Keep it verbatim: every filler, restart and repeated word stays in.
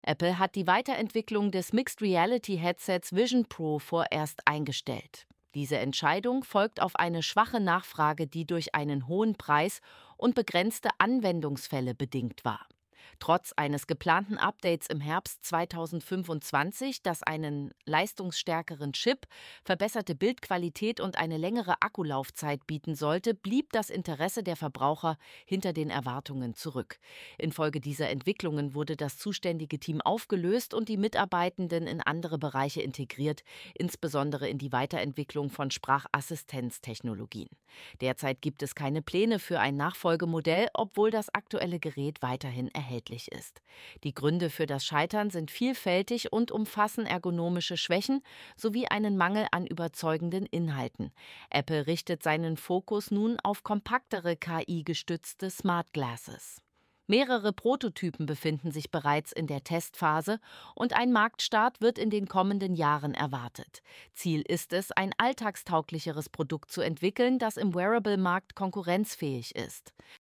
Apple hat die Weiterentwicklung des Mixed Reality Headsets Vision Pro vorerst eingestellt. Diese Entscheidung folgt auf eine schwache Nachfrage, die durch einen hohen Preis und begrenzte Anwendungsfälle bedingt war. Trotz eines geplanten Updates im Herbst zweitausendfünfundzwanzig, das einen leistungsstärkeren Chip, verbesserte Bildqualität und eine längere Akkulaufzeit bieten sollte, blieb das Interesse der Verbraucher hinter den Erwartungen zurück. Infolge dieser Entwicklungen wurde das zuständige Team aufgelöst und die Mitarbeitenden in andere Bereiche integriert, insbesondere in die Weiterentwicklung von Sprachassistenztechnologien. Derzeit gibt es keine Pläne für ein Nachfolgemodell, obwohl das aktuelle Gerät weiterhin erhältlich ist. Die Gründe für das Scheitern sind vielfältig und umfassen ergonomische Schwächen sowie einen Mangel an überzeugenden Inhalten. Apple richtet seinen Fokus nun auf kompaktere K I-gestützte Smart Glasses. Mehrere Prototypen befinden sich bereits in der Testphase und ein Marktstart wird in den kommenden Jahren erwartet. Ziel ist es, ein alltagstauglicheres Produkt zu entwickeln, das im Wearable-Markt konkurrenzfähig ist.